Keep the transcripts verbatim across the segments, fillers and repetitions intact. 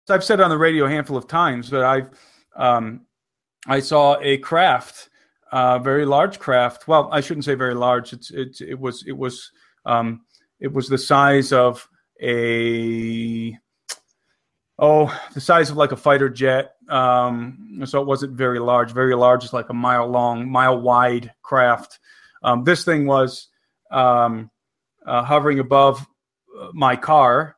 I've said on the radio a handful of times, but I've um, I saw a craft, uh, very large craft. Well, I shouldn't say very large. It's it's it was it was um, it was the size of a oh the size of like a fighter jet. Um, so it wasn't very large. Very large is like a mile long, mile wide craft. Um, this thing was um, uh, hovering above my car.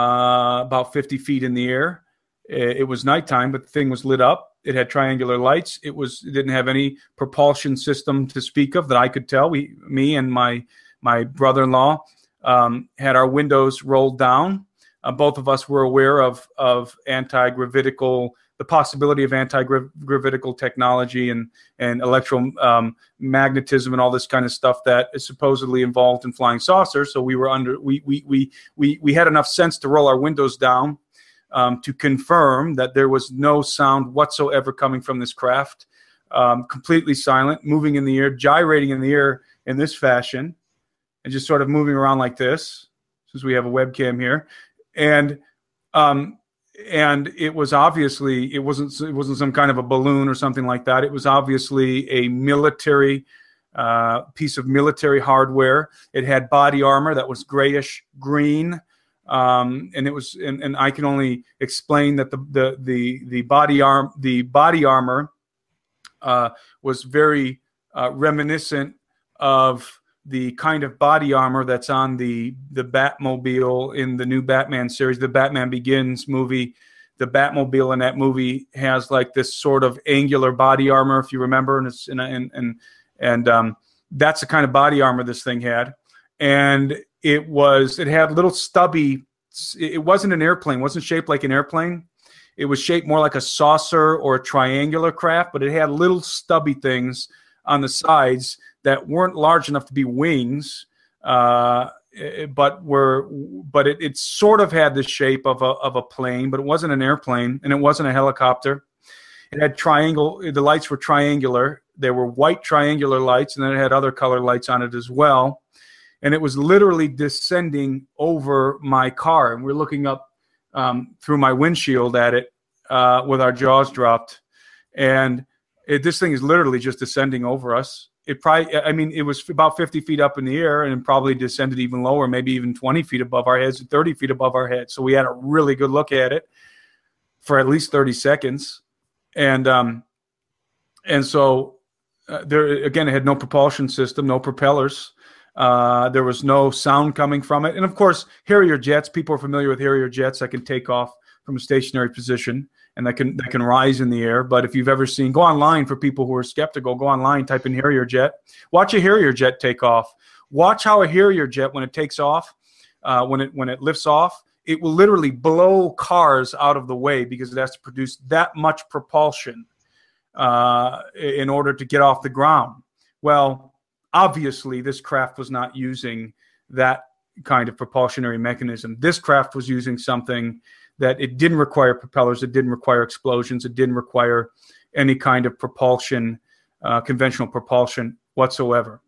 Uh, about fifty feet in the air. It, it was nighttime, but the thing was lit up. It had triangular lights. It was it didn't have any propulsion system to speak of that I could tell. We, me and my my brother-in-law, um, had our windows rolled down. Uh, both of us were aware of of anti-gravitical, the possibility of anti-gravitical technology and and electromagnetism and all this kind of stuff that is supposedly involved in flying saucers. So we were under we we we we we had enough sense to roll our windows down um, to confirm that there was no sound whatsoever coming from this craft, um, completely silent, moving in the air, gyrating in the air in this fashion, and just sort of moving around like this. Since we have a webcam here, and um, And it was obviously, it wasn't it wasn't some kind of a balloon or something like that. It was obviously a military uh, piece of military hardware. It had body armor that was grayish green, um, and it was. And, and I can only explain that the the the the body arm the body armor uh, was very uh, reminiscent of the kind of body armor that's on the the Batmobile in the new Batman series, the Batman Begins movie. The Batmobile in that movie has like this sort of angular body armor, if you remember, and it's and and and, and um, that's the kind of body armor this thing had. And it was it had little stubby. It wasn't an airplane. It wasn't shaped like an airplane. It was shaped more like a saucer or a triangular craft, but it had little stubby things on the sides that weren't large enough to be wings, uh, but were, but it, it sort of had the shape of a of a plane, but it wasn't an airplane and it wasn't a helicopter. It had triangle. The lights were triangular. They were white triangular lights, and then it had other color lights on it as well. And it was literally descending over my car, and we're looking up um, through my windshield at it uh, with our jaws dropped, and it, this thing is literally just descending over us. It probably, I mean, it was about fifty feet up in the air and probably descended even lower, maybe even twenty feet above our heads, thirty feet above our heads. So we had a really good look at it for at least thirty seconds. And, um, and so uh, there, again, it had no propulsion system, no propellers. Uh, there was no sound coming from it. And of course, Harrier jets, people are familiar with Harrier jets that can take off from a stationary position and that can that can rise in the air. But if you've ever seen, go online for people who are skeptical, go online, type in Harrier jet. Watch a Harrier jet take off. Watch how a Harrier jet, when it takes off, uh, when it when it lifts off, it will literally blow cars out of the way because it has to produce that much propulsion uh, in order to get off the ground. Well, obviously, this craft was not using that kind of propulsionary mechanism. This craft was using something that it didn't require propellers, it didn't require explosions, it didn't require any kind of propulsion, uh, conventional propulsion whatsoever.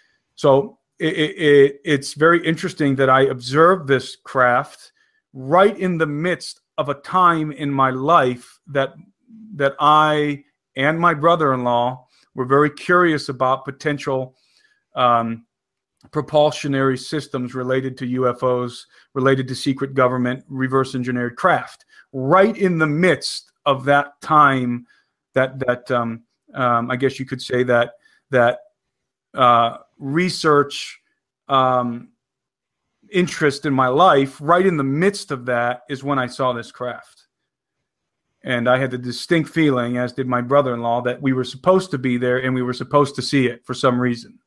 So it, it, it's very interesting that I observed this craft right in the midst of a time in my life that that I and my brother-in-law were very curious about potential um, propulsionary systems related to U F Os, related to secret government, reverse engineered craft. Right in the midst of that time, that that um, um, I guess you could say that that uh, research um, interest in my life. Right in the midst of that is when I saw this craft, and I had the distinct feeling, as did my brother-in-law, that we were supposed to be there and we were supposed to see it for some reason.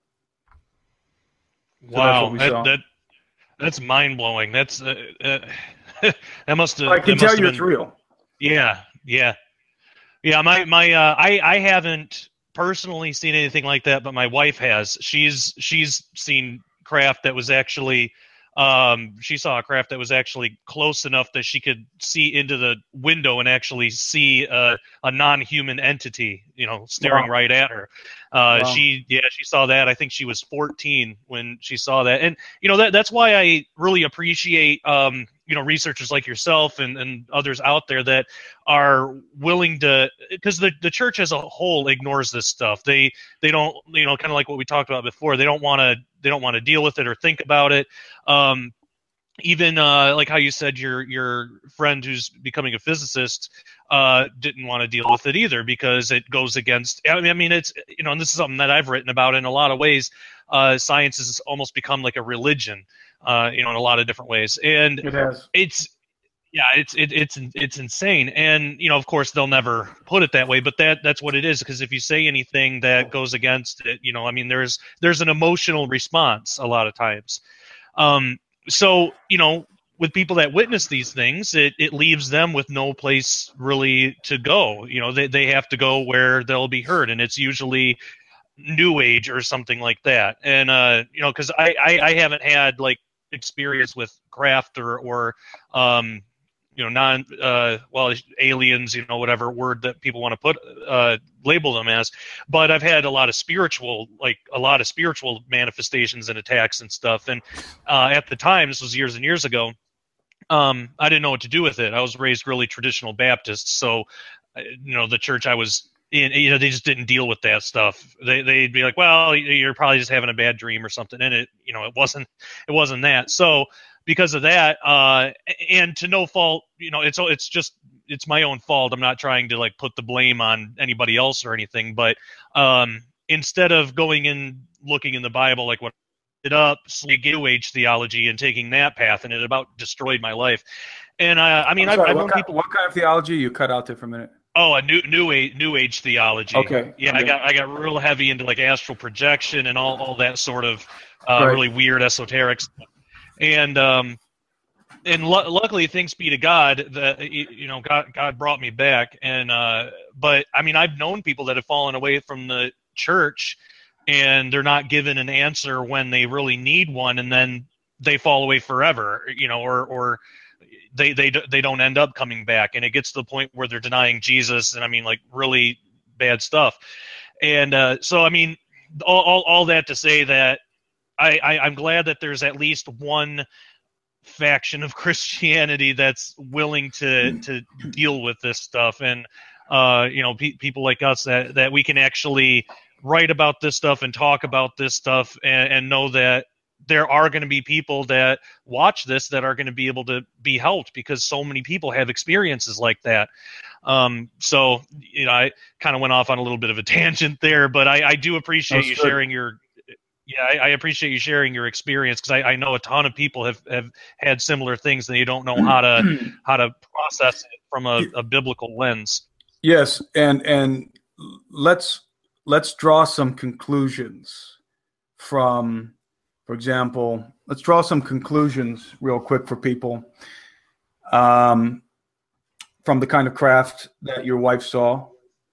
So wow, that, that that's mind blowing. That's uh, uh, that must have. I can tell you been, it's real. Yeah, yeah, yeah. My my uh, I I haven't personally seen anything like that, but my wife has. She's she's seen craft that was actually. Um, she saw a craft that was actually close enough that she could see into the window and actually see a, a non-human entity, you know, staring wow. right at her. Uh, wow. She, yeah, she saw that. I think she was fourteen when she saw that. And, you know, that that's why I really appreciate, um, you know, researchers like yourself and, and others out there that are willing to, because the, the church as a whole ignores this stuff. They they don't, you know, kind of like what we talked about before. They don't want to they don't want to deal with it or think about it. Um, even uh, like how you said your your friend who's becoming a physicist uh, didn't want to deal with it either because it goes against. I mean, I mean, it's, you know, and this is something that I've written about in a lot of ways. Uh, science has almost become like a religion. Uh, you know, in a lot of different ways, and It has. it's, yeah, it's it, it's it's insane, and you know, of course, they'll never put it that way, but that that's what it is. Because if you say anything that goes against it, you know, I mean, there's there's an emotional response a lot of times. Um, so you know, with people that witness these things, it it leaves them with no place really to go. You know, they they have to go where they'll be heard, and it's usually New Age or something like that. And uh, you know, because I, I I haven't had like experience with craft or or um you know non uh well aliens, you know, whatever word that people want to put uh label them as, but I've had a lot of spiritual like a lot of spiritual manifestations and attacks and stuff. And uh at the time, this was years and years ago, um I didn't know what to do with it. I was raised really traditional Baptist, so you know, the church I was in, you know, they just didn't deal with that stuff. They they'd be like, well, you're probably just having a bad dream or something. And it, you know, it wasn't, it wasn't that. So because of that, uh, and to no fault, you know, it's, it's just, it's my own fault. I'm not trying to like put the blame on anybody else or anything, but, um, instead of going in, looking in the Bible, like what it up, New Age theology and taking that path, and it about destroyed my life. And, uh, I mean, I'm sorry, I've, I've what known kind, people. What kind of theology? You cut out there for a minute. Oh, a new new age new age theology. Okay. Yeah, okay. I got I got real heavy into like astral projection and all, all that sort of uh, Right. really weird esoteric stuff. And um and lu- luckily, thanks be to God, that you know God God brought me back. And uh, but I mean, I've known people that have fallen away from the church, and they're not given an answer when they really need one, and then they fall away forever. You know, or or. They they they don't end up coming back, and it gets to the point where they're denying Jesus, and I mean, like really bad stuff. And uh, so, I mean, all, all all that to say that I, I I'm glad that there's at least one faction of Christianity that's willing to to deal with this stuff, and uh, you know, pe- people like us that that we can actually write about this stuff and talk about this stuff, and, and know that there are going to be people that watch this that are going to be able to be helped, because so many people have experiences like that. Um, so, you know, I kind of went off on a little bit of a tangent there, but I, I do appreciate That's you good. sharing your, yeah, I, I appreciate you sharing your experience, because I, I know a ton of people have, have had similar things and you don't know how to, how to process it from a, a biblical lens. Yes. And, and let's, let's draw some conclusions from, for example, let's draw some conclusions real quick for people um, from the kind of craft that your wife saw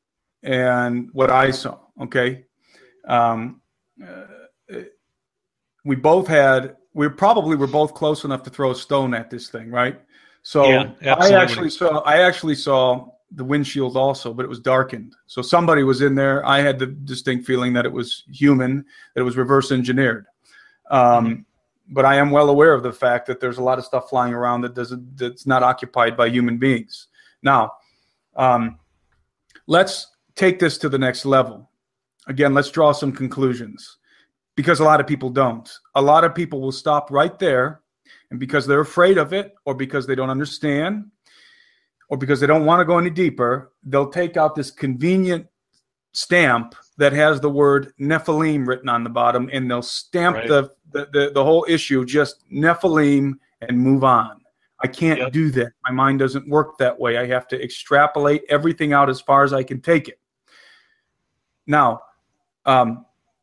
and what I saw. Okay. Um, uh, we both had, we probably were both close enough to throw a stone at this thing, right? So Yeah, I actually saw, I actually saw the windshield also, but it was darkened. So somebody was in there. I had the distinct feeling that it was human, that it was reverse engineered. Um, mm-hmm. But I am well aware of the fact that there's a lot of stuff flying around that doesn't, that's not occupied by human beings. Now, um, let's take this to the next level. Again, let's draw some conclusions, because a lot of people don't. A lot of people will stop right there, and because they're afraid of it, or because they don't understand, or because they don't want to go any deeper, they'll take out this convenient stamp that has the word Nephilim written on the bottom, and they'll stamp right. the, the, the, the whole issue just Nephilim and move on. I can't yep. do that. My mind doesn't work that way. I have to extrapolate everything out as far as I can take it. Now, um,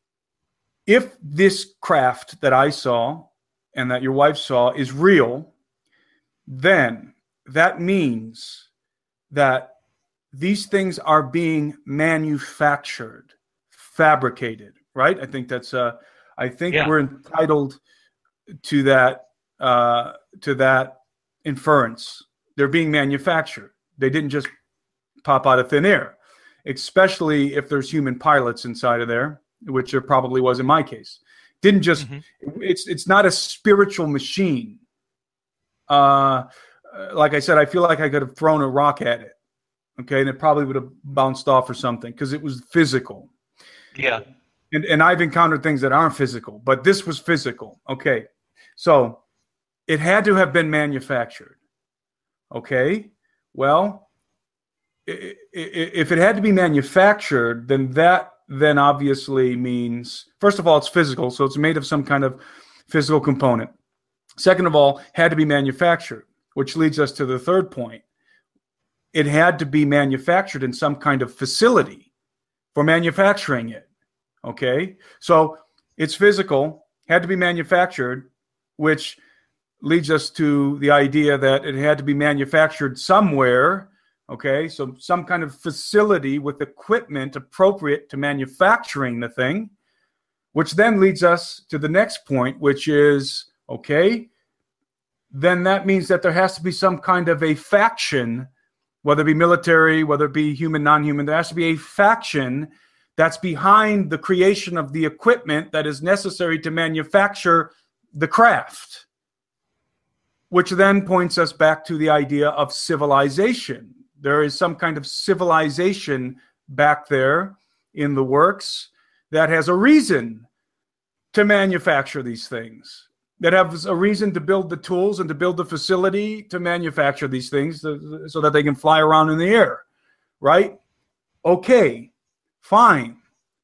if this craft that I saw and that your wife saw is real, then that means that these things are being manufactured, fabricated, right? I think that's uh I think yeah. we're entitled to that uh to that inference. They're being manufactured. They didn't just pop out of thin air, especially if there's human pilots inside of there, which there probably was in my case. Didn't just mm-hmm. it's it's not a spiritual machine. uh, like I said, I feel like I could have thrown a rock at it. Okay, and it probably would have bounced off or something because it was physical. Yeah. And, and I've encountered things that aren't physical, but this was physical. Okay, so it had to have been manufactured. Okay, well, if it had to be manufactured, then that then obviously means, first of all, it's physical, so it's made of some kind of physical component. Second of all, had to be manufactured, which leads us to the third point. It had to be manufactured in some kind of facility for manufacturing it. Okay, so it's physical, had to be manufactured, which leads us to the idea that it had to be manufactured somewhere. Okay, so some kind of facility with equipment appropriate to manufacturing the thing, which then leads us to the next point, which is, okay, then that means that there has to be some kind of a faction, whether it be military, whether it be human, non-human, there has to be a faction that's behind the creation of the equipment that is necessary to manufacture the craft, which then points us back to the idea of civilization. There is some kind of civilization back there in the works that has a reason to manufacture these things, that has a reason to build the tools and to build the facility to manufacture these things so that they can fly around in the air, right? Okay. Fine.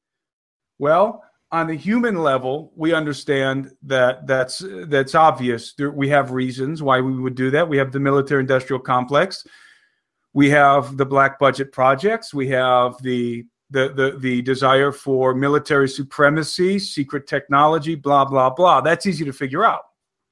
Well, on the human level, we understand that that's that's obvious. We have reasons why we would do that. We have the military-industrial complex. We have the black budget projects. We have the the the, the desire for military supremacy, secret technology, blah, blah, blah. That's easy to figure out.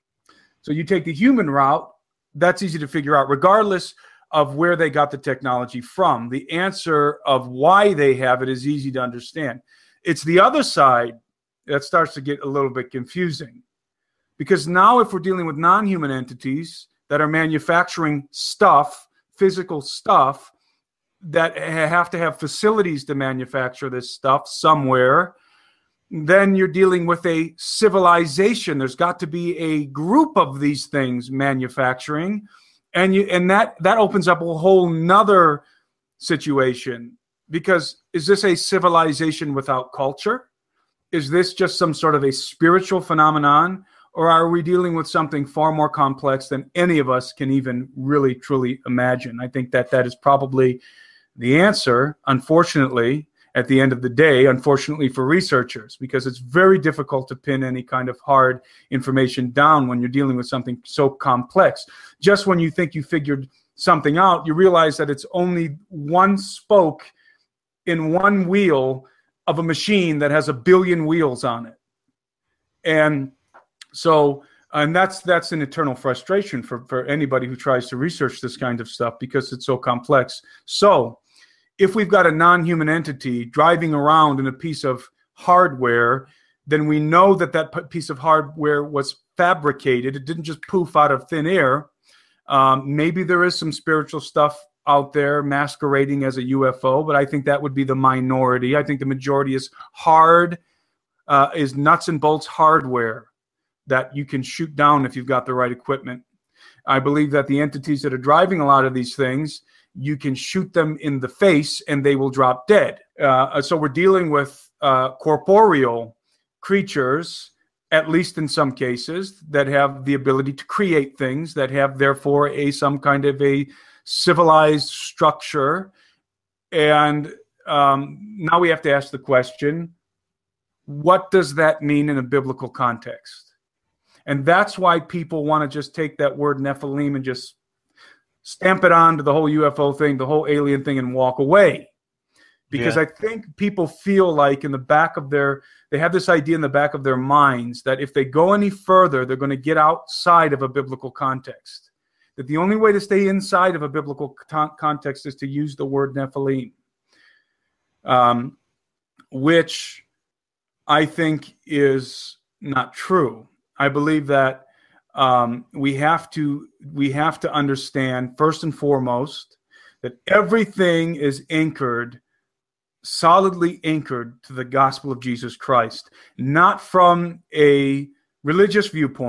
So you take the human route, that's easy to figure out, regardless of where they got the technology from. The answer of why they have it is easy to understand. It's the other side that starts to get a little bit confusing. Because now if we're dealing with non-human entities that are manufacturing stuff, physical stuff, that have to have facilities to manufacture this stuff somewhere, then you're dealing with a civilization. There's got to be a group of these things manufacturing. And you, and that, that opens up a whole nother situation, because is this a civilization without culture? Is this just some sort of a spiritual phenomenon? Or are we dealing with something far more complex than any of us can even really, truly imagine? I think that that is probably the answer, unfortunately, at the end of the day, unfortunately for researchers, because it's very difficult to pin any kind of hard information down when you're dealing with something so complex. Just when you think you figured something out, you realize that it's only one spoke in one wheel of a machine that has a billion wheels on it. And so, and that's that's an eternal frustration for, for anybody who tries to research this kind of stuff, because it's so complex. So if we've got a non-human entity driving around in a piece of hardware, then we know that that piece of hardware was fabricated. It didn't just poof out of thin air. Um, maybe there is some spiritual stuff out there masquerading as a U F O, but I think that would be the minority. I think the majority is hard, uh, is nuts and bolts hardware that you can shoot down if you've got the right equipment. I believe that the entities that are driving a lot of these things, you can shoot them in the face and they will drop dead. Uh, so we're dealing with uh, corporeal creatures, at least in some cases, that have the ability to create things, that have therefore a some kind of a civilized structure. And um, now we have to ask the question, what does that mean in a biblical context? And that's why people want to just take that word Nephilim and just stamp it onto the whole U F O thing, the whole alien thing, and walk away. Because yeah. I think people feel like in the back of their, they have this idea in the back of their minds that if they go any further, they're going to get outside of a biblical context. That the only way to stay inside of a biblical con- context is to use the word Nephilim. Um, which I think is not true. I believe that um, we have to we have to understand first and foremost that everything is anchored, solidly anchored to the gospel of Jesus Christ, not from a religious viewpoint,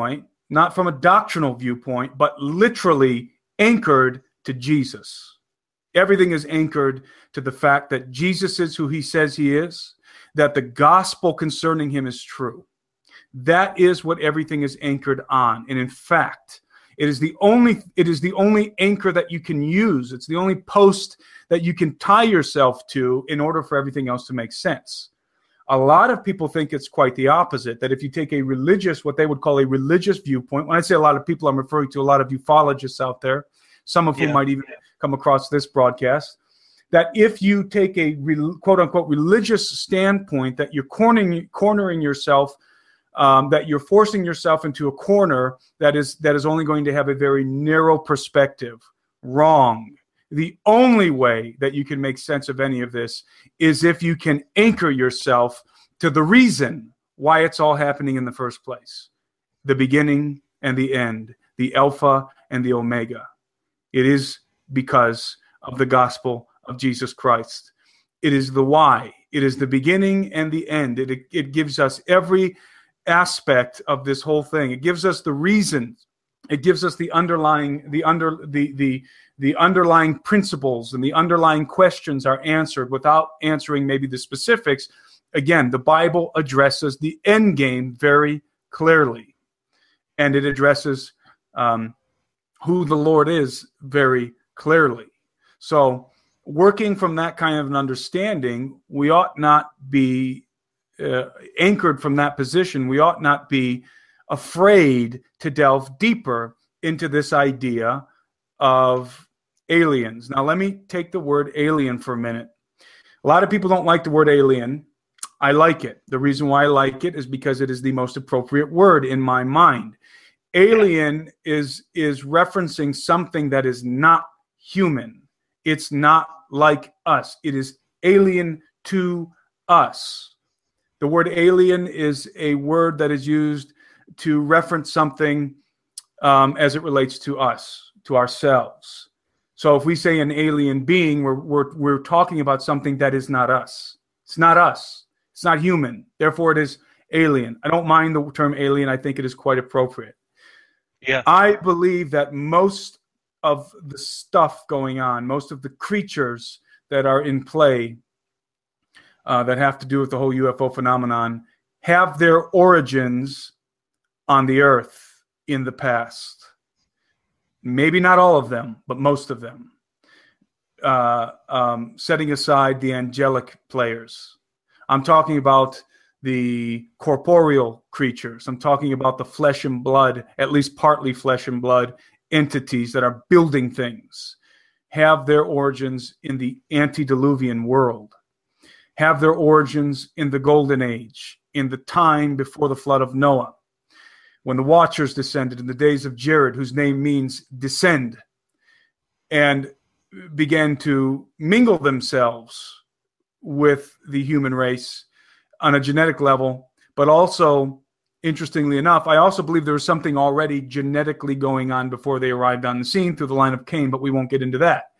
not from a doctrinal viewpoint, but literally anchored to Jesus. Everything is anchored to the fact that Jesus is who he says he is, that the gospel concerning him is true. That is what everything is anchored on. And in fact, it is the only it is the only anchor that you can use. It's the only post that you can tie yourself to in order for everything else to make sense. A lot of people think it's quite the opposite, that if you take a religious, what they would call a religious viewpoint, when I say a lot of people, I'm referring to a lot of ufologists out there, some of whom Yeah. might even come across this broadcast, that if you take a quote-unquote religious standpoint, that you're cornering, cornering yourself, um, that you're forcing yourself into a corner that is that is only going to have a very narrow perspective. Wrong. The only way that you can make sense of any of this is if you can anchor yourself to the reason why it's all happening in the first place. The beginning and the end, the Alpha and the Omega. It is because of the gospel of Jesus Christ. It is the why. It is the beginning and the end. It, it gives us every aspect of this whole thing. It gives us the reason. It gives us the underlying, the under, the the the underlying principles, and the underlying questions are answered without answering maybe the specifics. Again, the Bible addresses the end game very clearly, and it addresses um, who the Lord is very clearly. So, working from that kind of an understanding, we ought not be uh, anchored from that position. We ought not be afraid to delve deeper into this idea of aliens. Now, let me take the word alien for a minute. A lot of people don't like the word alien. I like it. The reason why I like it is because it is the most appropriate word in my mind. Alien is, is referencing something that is not human. It's not like us. It is alien to us. The word alien is a word that is used to reference something um, as it relates to us, to ourselves. So if we say an alien being, we're, we're, we're talking about something that is not us. It's not us. It's not human. Therefore, it is alien. I don't mind the term alien. I think it is quite appropriate. Yeah. I believe that most of the stuff going on, most of the creatures that are in play uh, that have to do with the whole U F O phenomenon have their origins on the earth in the past. Maybe not all of them, but most of them. Uh, um, setting aside the angelic players. I'm talking about the corporeal creatures. I'm talking about the flesh and blood, at least partly flesh and blood, entities that are building things, have their origins in the antediluvian world, have their origins in the golden age, in the time before the flood of Noah, when the Watchers descended in the days of Jared, whose name means descend, and began to mingle themselves with the human race on a genetic level. But also, interestingly enough, I also believe there was something already genetically going on before they arrived on the scene through the line of Cain, but we won't get into that.